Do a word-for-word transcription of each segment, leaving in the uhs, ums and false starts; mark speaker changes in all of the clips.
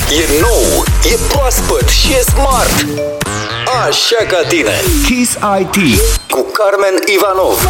Speaker 1: E nou, e proaspăt și e smart. Așa ca tine.
Speaker 2: Kiss I T
Speaker 1: cu Carmen Ivanov.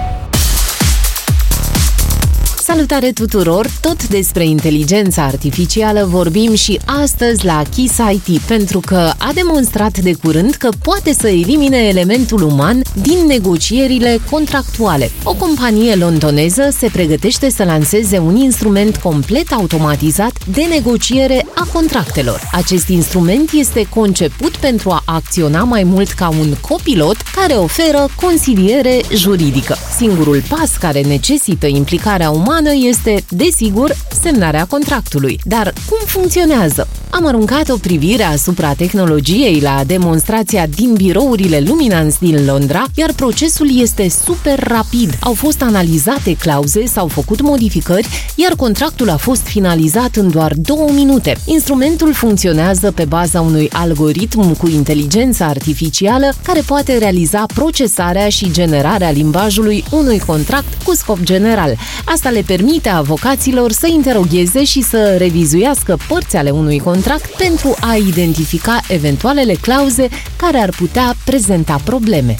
Speaker 3: Salutare tuturor! Tot despre inteligența artificială vorbim și astăzi la Kiss I T, pentru că a demonstrat de curând că poate să elimine elementul uman din negocierile contractuale. O companie londoneză se pregătește să lanseze un instrument complet automatizat de negociere a contractelor. Acest instrument este conceput pentru a acționa mai mult ca un copilot care oferă consiliere juridică. Singurul pas care necesită implicarea umană este, desigur, semnarea contractului. Dar cum funcționează? Am aruncat o privire asupra tehnologiei la demonstrația din birourile Luminance din Londra, iar procesul este super rapid. Au fost analizate clauze, s-au făcut modificări, iar contractul a fost finalizat în doar două minute. Instrumentul funcționează pe baza unui algoritm cu inteligență artificială care poate realiza procesarea și generarea limbajului unui contract cu scop general. Asta le permite avocaților să interogheze și să revizuiască părți ale unui contract pentru a identifica eventualele clauze care ar putea prezenta probleme.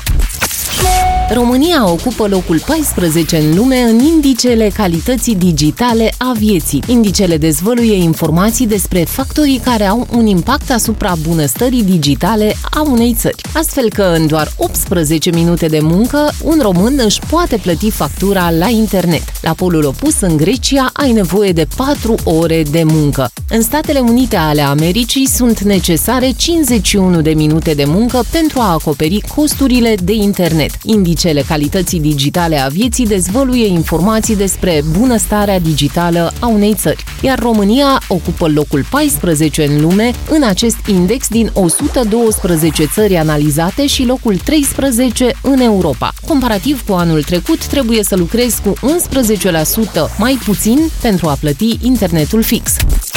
Speaker 3: România ocupă locul paisprezece în lume în indicele calității digitale a vieții. Indicele dezvăluie informații despre factorii care au un impact asupra bunăstării digitale a unei țări. Astfel că în doar optsprezece minute de muncă, un român își poate plăti factura la internet. La polul opus, în Grecia, ai nevoie de patru ore de muncă. În Statele Unite ale Americii sunt necesare cincizeci și unu de minute de muncă pentru a acoperi costurile de internet. Indicele calității digitale a vieții dezvăluie informații despre bunăstarea digitală a unei țări, iar România ocupă locul paisprezece în lume în acest index din o sută douăsprezece țări analizate și locul treisprezece în Europa. Comparativ cu anul trecut, trebuie să lucrezi cu unsprezece la sută mai puțin pentru a plăti internetul fix.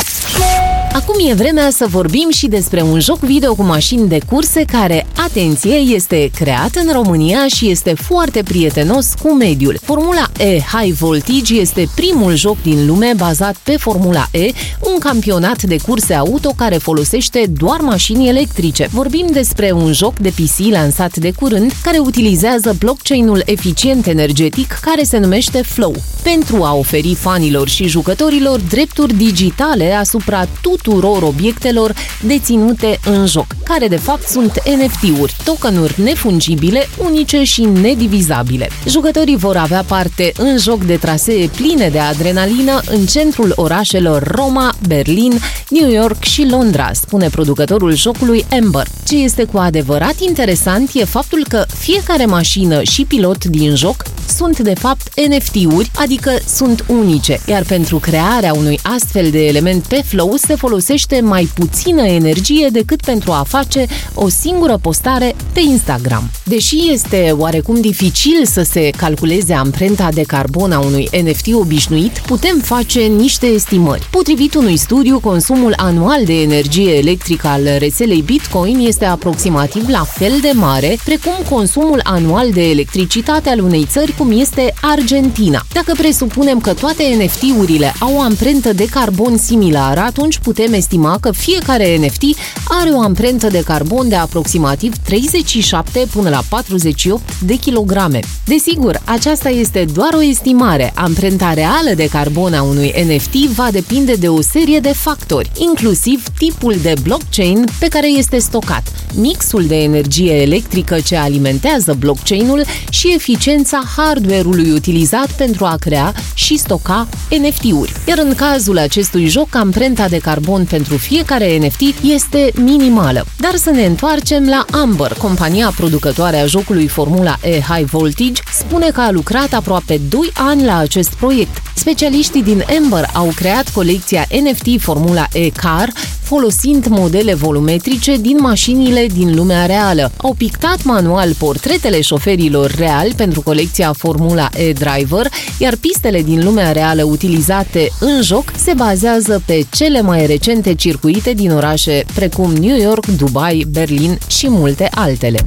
Speaker 3: Acum e vremea să vorbim și despre un joc video cu mașini de curse care, atenție, este creat în România și este foarte prietenos cu mediul. Formula E High Voltage este primul joc din lume bazat pe Formula E, un campionat de curse auto care folosește doar mașini electrice. Vorbim despre un joc de P C lansat de curând care utilizează blockchain-ul eficient energetic care se numește Flow, pentru a oferi fanilor și jucătorilor drepturi digitale asupra tuturor obiectelor deținute în joc, care de fapt sunt N F T-uri, tokenuri nefungibile, unice și nedivizabile. Jucătorii vor avea parte în joc de trasee pline de adrenalină în centrul orașelor Roma, Berlin, New York și Londra, spune producătorul jocului Ember. Ce este cu adevărat interesant e faptul că fiecare mașină și pilot din joc sunt de fapt N F T-uri, adică sunt unice, iar pentru crearea unui astfel de element pe Flow se folosește mai puțină energie decât pentru a face o singură postare pe Instagram. Deși este oarecum dificil să se calculeze amprenta de carbon a unui N F T obișnuit, putem face niște estimări. Potrivit unui studiu, consumul anual de energie electrică al rețelei Bitcoin este aproximativ la fel de mare precum consumul anual de electricitate al unei țări cum este Argentina. Dacă presupunem că toate N F T-urile au o amprentă de carbon similară, atunci putem estima că fiecare N F T are o amprentă de carbon de aproximativ treizeci și șapte până la patruzeci și opt de kilograme. Desigur, aceasta este doar o estimare. Amprenta reală de carbon a unui N F T va depinde de o serie de factori, inclusiv tipul de blockchain pe care este stocat, mixul de energie electrică ce alimentează blockchain-ul și eficiența hardware-ului utilizat pentru a crea și stoca N F T-uri. Iar în cazul acestui joc, amprenta de carbon pentru fiecare N F T este minimală. Dar să ne întoarcem la Amber, compania producătoare a jocului Formula E High Voltage, spune că a lucrat aproape doi ani la acest proiect. Specialiștii din Amber au creat colecția N F T Formula E Car, folosind modele volumetrice din mașinile din lumea reală. Au pictat manual portretele șoferilor reali pentru colecția Formula E Driver, iar pistele din lumea reală utilizate în joc se bazează pe cele mai recente circuite din orașe precum New York, Dubai, Berlin și multe altele.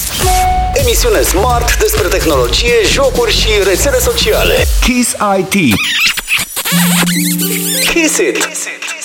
Speaker 1: Emisiune Smart despre tehnologie, jocuri și rețele sociale.
Speaker 2: Kiss I T.
Speaker 1: Kiss it!